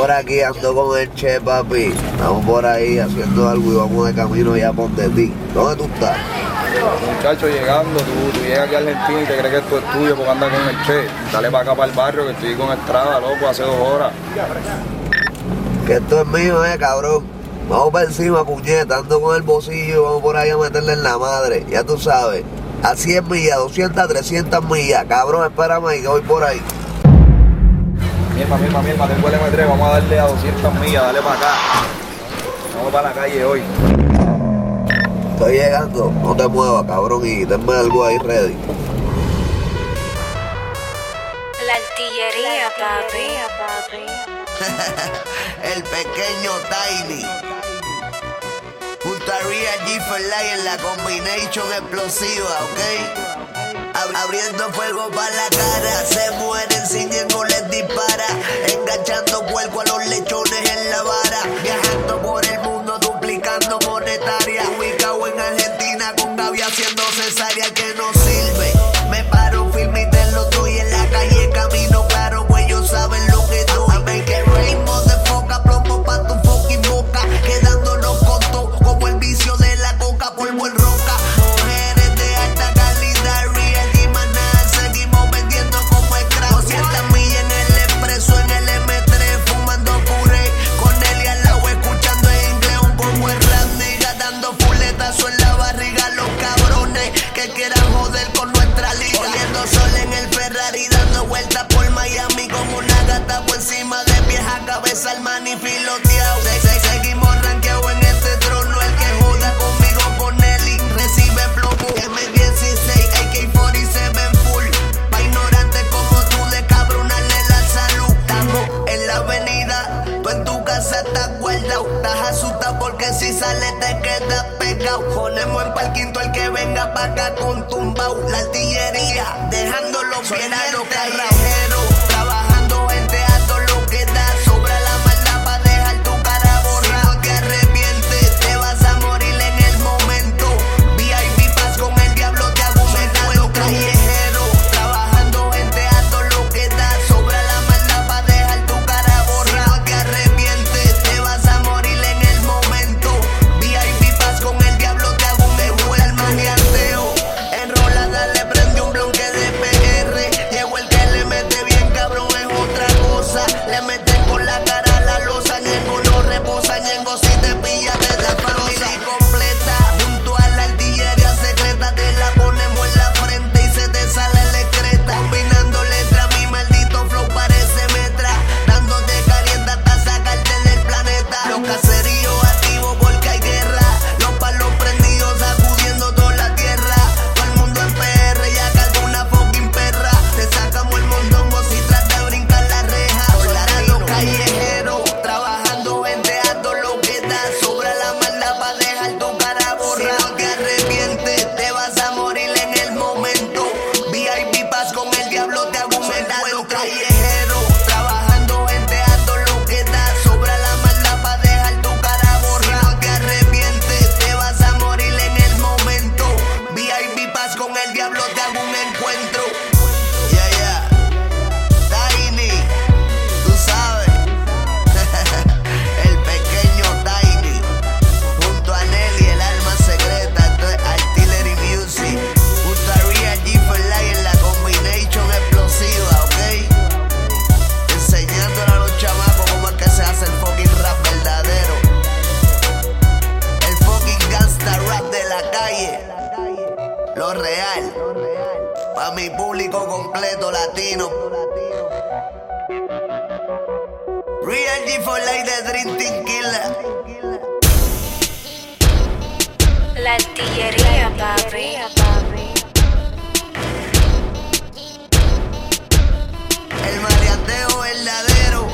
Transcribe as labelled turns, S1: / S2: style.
S1: por aquí, ando con el Che, papi. Estamos por ahí haciendo algo y vamos de camino ya por de ti. ¿Dónde tú estás?
S2: Muchacho, llegando, tú llegas aquí a Argentina y te crees que esto es tuyo porque andas con el Che. Dale para acá, para el barrio, que estoy con Estrada, loco, hace 2 horas.
S1: Que esto es mío, cabrón. Vamos para encima, puñeta, ando con el bolsillo y vamos por ahí a meterle en la madre. Ya tú sabes, a 100 millas, 200, 300 millas. Cabrón, espérame ahí, que voy por ahí.
S2: Mirma, tengo el M3, vamos a darle a 200 millas, dale para acá. Vamos para la calle hoy.
S1: Estoy llegando, no te muevas, cabrón, y tenme algo ahí ready.
S3: La artillería, papi.
S1: El pequeño Tiny. Junto a Real G for Life en la combination explosiva, ¿ok? Abriendo fuego para la cara, se mueren sin ninguno les dispara, enganchando puerco a los lechones en la vara, viajando por el mundo duplicando monetaria, ubicado en Argentina con Gaby haciendo cesárea que no sirve. Me paro firme y te lo doy en la calle, camino claro, pues ellos saben lo que doy. I make it rain, motherfucker, plomo pa' tu fucking boca, quedándonos cortos como el vicio de la coca, polvo en roca. Mujeres de alta calidad, Real y Maná, seguimos vendiendo como el crack. 200 millas en el expreso, en el M3, fumando puré, con él y al lado escuchando en inglés un poco de rap, nigga, dando fuletazo en la barriga, los cabrones que quieran joder con nuestra liga. Oliendo sol en el Ferrari, dando vueltas por Miami con una gata por encima de vieja cabeza, el maní filoteado. Seguimos rankeados en este trono, el que joda conmigo con Nelly recibe plomo. M16, AK-47 full, pa' ignorantes como tú de cabronarle la salud. Estamos en la avenida, tú en tu casa estás guardado, estás asustado porque si sale te quedas pegado. Ponemos en parquinto el que venga pa' acá con tumbao, la artillería, dejándolo bien a los callejeros, trabajando en teatro lo que da, sobra la maldad pa' dejar tu cara borrada. Si no te arrepientes, te vas a morir en el momento. VIP paz con el diablo te argumenta los callejeros, trabajando en teatro lo que da, sobra la maldad pa' dejar tu cara borrada. Si no te arrepientes, te vas a morir en el momento. VIP paz con el diablo te argumenta. El manianteo, enrolada le prende un bloque de PR. Llegó el que le mete bien cabrón, es otra cosa. Le meten con la cara a la losa, Ñengo no reposa, Ñengo si te pilla te da familia completa. Junto a la artillería secreta te la ponemos en la frente y se te sale la excreta. Combinando letras, mi maldito flow parece metra, dándote caliente hasta sacarte del planeta. Los caseríos activos porque hay guerra, los palos prendidos sacudiendo toda la tierra. Todo el mundo en PR ya carga una fucking perra. Te sacamos el mondongo si trata de brincar la reja. Los callejeros, trabajando en teatro lo que da, sobra la maldad pa' dejar tu cara borrada. Si no te arrepientes, te vas a morir en el momento. VIP paz con el diablo te argumenta. Los callejeros, trabajando en teatro lo que da, sobra la maldad pa' dejar tu cara borrada. Si no te arrepientes, te vas a morir en el momento. VIP paz con el diablo te hago un encuentro. Yeah. Tiny, tú sabes. El pequeño Tiny, junto a Nelly, el alma secreta. Esto es Artillery Music, junto a Real G for Life en la combination explosiva, ¿ok? Enseñándole a los chamacos cómo es que se hace el fucking rap verdadero, el fucking gangsta rap de la calle, lo real, pa' mi público completo latino. Real G for Life de Dream Team Killer.
S3: La artillería, papi.
S1: El maleanteo verdadero.